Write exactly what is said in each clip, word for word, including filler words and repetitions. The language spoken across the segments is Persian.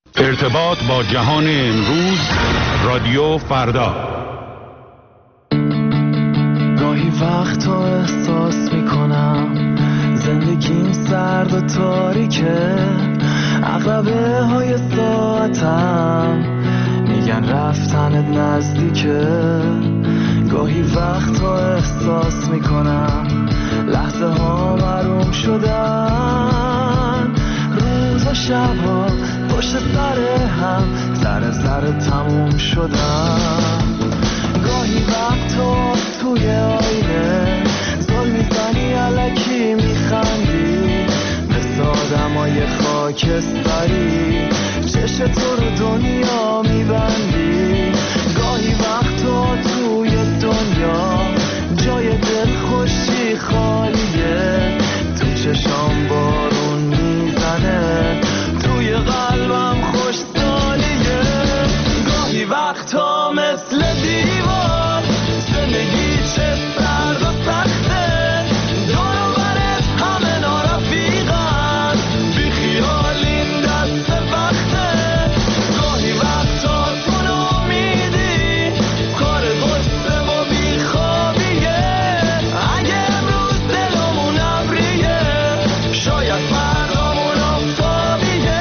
ارتباط با جهان امروز، رادیو فردا. گاهی وقتا احساس میکنم زندگیم سرد و تاریکه، عقربه های ساعتم میگن رفتنت نزدیکه. گاهی وقتا احساس میکنم لحظه ها محروم شدن، روز و شبها پشت سر هم ذره ذره تموم شدن. گاهی وقتا توی آینه زل میزنی الکی میخندی، مثل آدمای خاکستری چشم تو رو دنیا میبندی. گاهی وقتا توی دنیا جای دل خوشی خالیه، تو چشام بارون میزنه، توی قلبم خوش سالیه. گاهی وقتا مثل دیوار زندگی چه سرد و سخته، دور و برت همه نارفیقن، بی خیال این دست وقته. گاهی وقتا تو نامیدی کار غصه و بی خوابیه، اگه امروز دلمون ابریه شاید فردامون آفتابیه.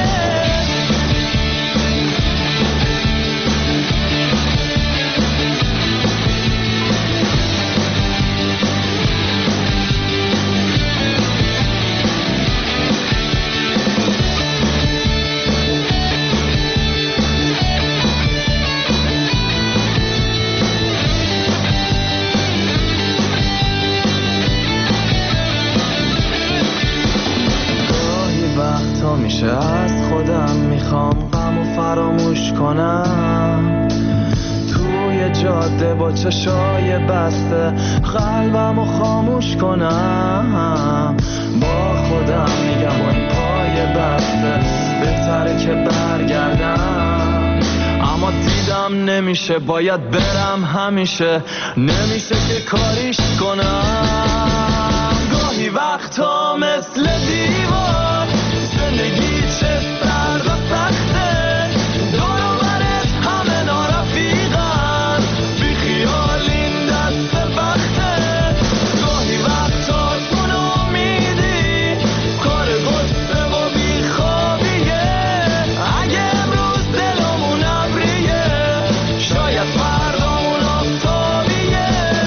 گاهی وقتا میشه از خودم میخوام غم و فراموش کنم، توی جاده با چشای بسته قلبم و خاموش کنم. با خودم میگم اون پای بسته بهتره که برگردم، اما دیدم نمیشه، باید برم همیشه، نمیشه که کاریش کنم. گاهی وقتا مثل دیوار زندگی چه سرد و سخته، دور و برت همه نارفیقن، بی خیال این دست وقته. گاهی وقتا تو نامیدی کار غصه و بی خوابیه، اگه امروز دلمون ابریه شاید فردامون آفتابیه.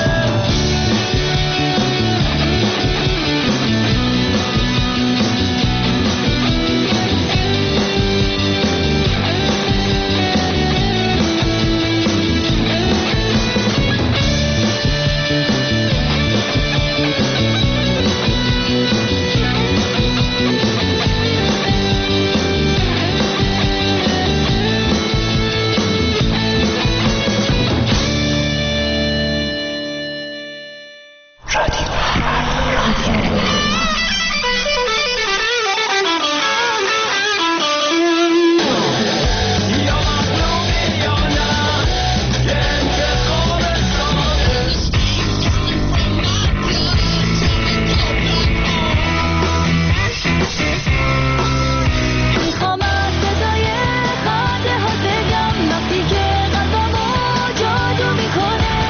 میخوام از صدای خنده ها بگم وقتی که قلبمو جادو میکنه.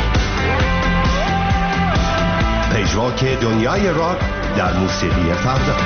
پژواک دنیای راک در موسیقی فردا.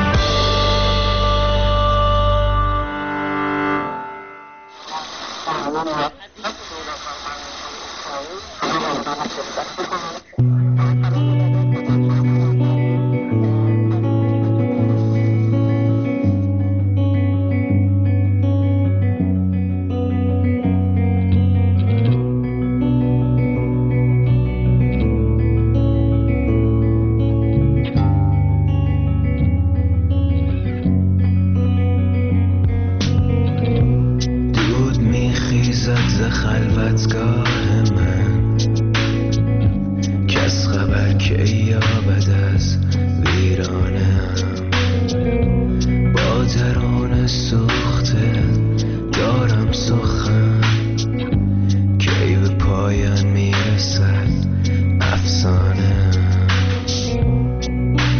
دود میخیزد ز خلوتگاه من، کس خبر که یابد از ویرانم. با درون سوخته دارم سخن، کی به پایان میرسد افسانه.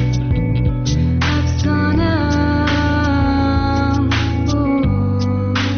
افسانه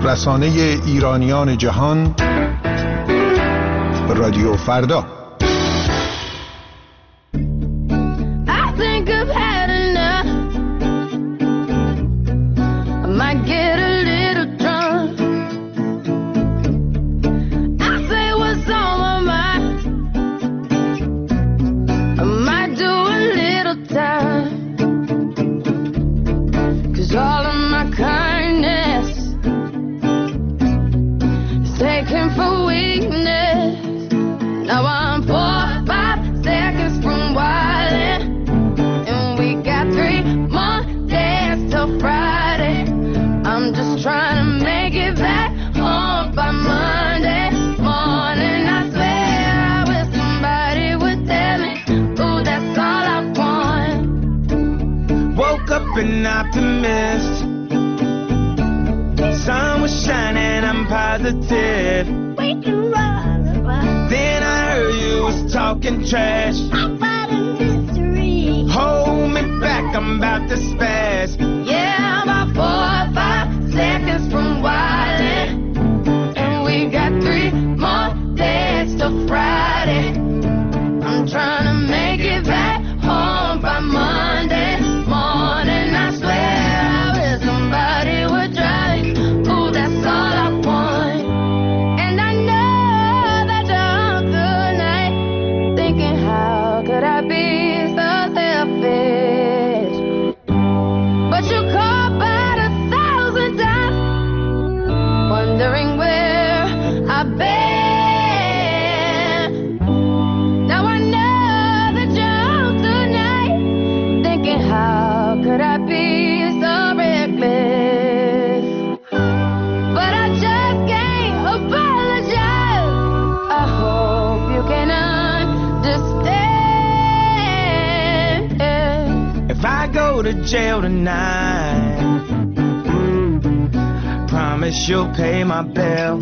رسانه ایرانیان جهان، رادیو فردا. An optimist. Sun was shining, I'm positive. Then I heard you was talking trash about a mystery. Hold me back, I'm about to spaz. Yeah, I'm about four or five seconds from wildin', and we got three more days till Friday. I'm trying to make it back home by Monday. To jail tonight, promise you'll pay my bill.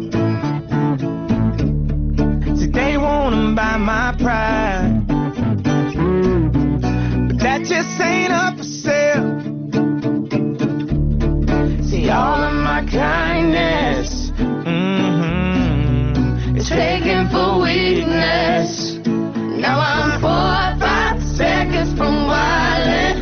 See, they wanna buy my pride, but that just ain't up for sale. See, all of my kindness, mm-hmm, is taken for weakness. Now I'm four or five seconds from wildin',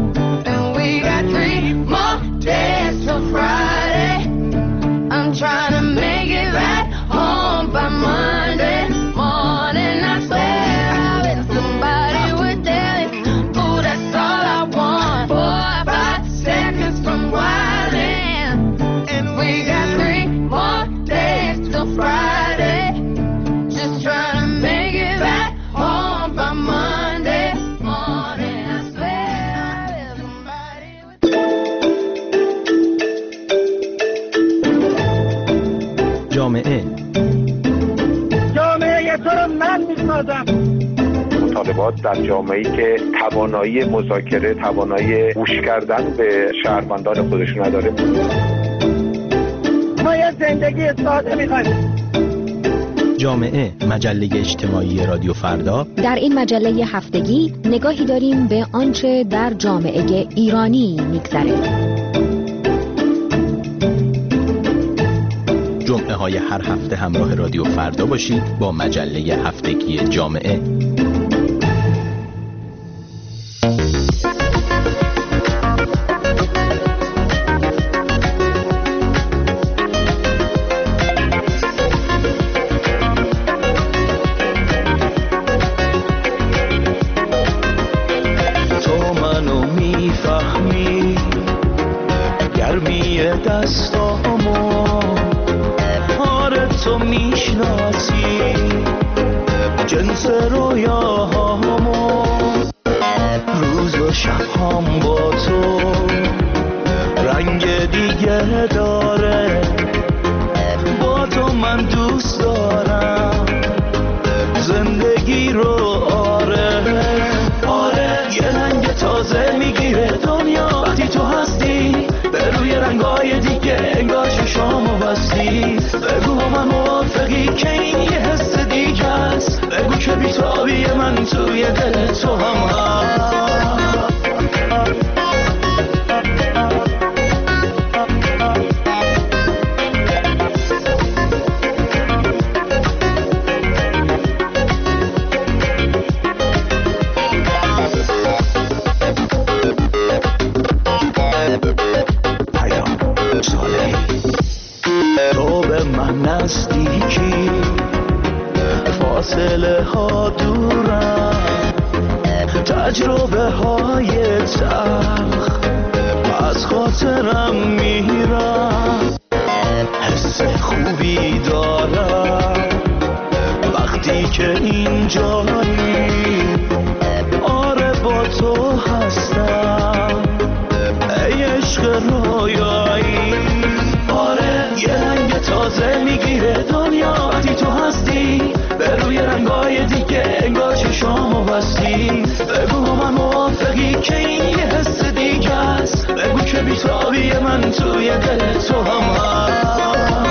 days till Friday. I'm trying to make it back home by Monday morning. I swear I wish somebody would tell me, ooh, that's all I want. Four or five seconds from wildin', and we got three more days till Friday. Just trying to make it back home by Monday morning. I swear I wish somebody would tell me. جامعه جامعه تو رو من میسازم. مطالبات در جامعه‌ای که توانایی مذاکره، توانایی گوش کردن به شهروندان خودش نداره. ما یه زندگی ساده می‌خوایم. جامعه، مجله اجتماعی رادیو فردا. در این مجله هفتگی نگاهی داریم به آنچه در جامعه ایرانی می‌گذره. جمعه های هر هفته همراه رادیو فردا باشید با مجله هفتگی جامعه. تو منو میفهمی، گرمی دستامو تو میشناسی، جنس رویاهامو، روز و شبهام با تو رنگ دیگه داره. با تو من دوست دارم زندگی رو، آره آره. یه رنگ تازه میگیره دنیا وقتی تو هستی، به روی رنگای دیگه انگار چشامو بستی. بگو من موافقی که این یه حس دیگه است، بگو که بی‌تابی من توی دل تو هم هست. من نزدیکی، فاصله ها دورم، تجربه های تلخ از خاطرم میرم. حس خوبی دارم وقتی که اینجایی، آره با تو هستم ای عشق رویایی. آره یه رنگ تازه میگیره دنیا وقتی تو هستی، به روی رنگای دیگه انگار چشامو بستی. بگو من موافقی که این یه حس دیگه است، بگو که بیتابی من توی دل تو هم هست.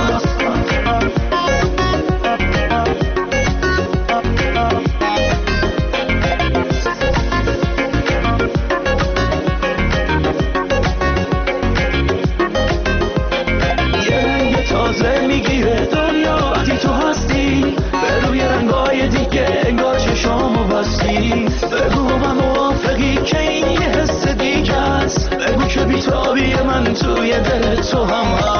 میگیره دنیا وقتی تو هستی، به روی رنگای دیگه انگار چشامو بستی. بگو من موافقی که این یه حس دیگه است، بگو که بیتابی من توی دل تو هم هست.